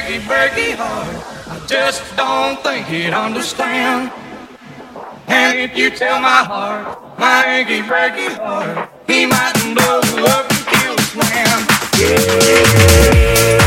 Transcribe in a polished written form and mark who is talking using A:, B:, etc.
A: achy breaky heart, I just don't think he'd understand. And if you tell my heart, my achy breaky heart, he might blow up and kill this man. Yeah.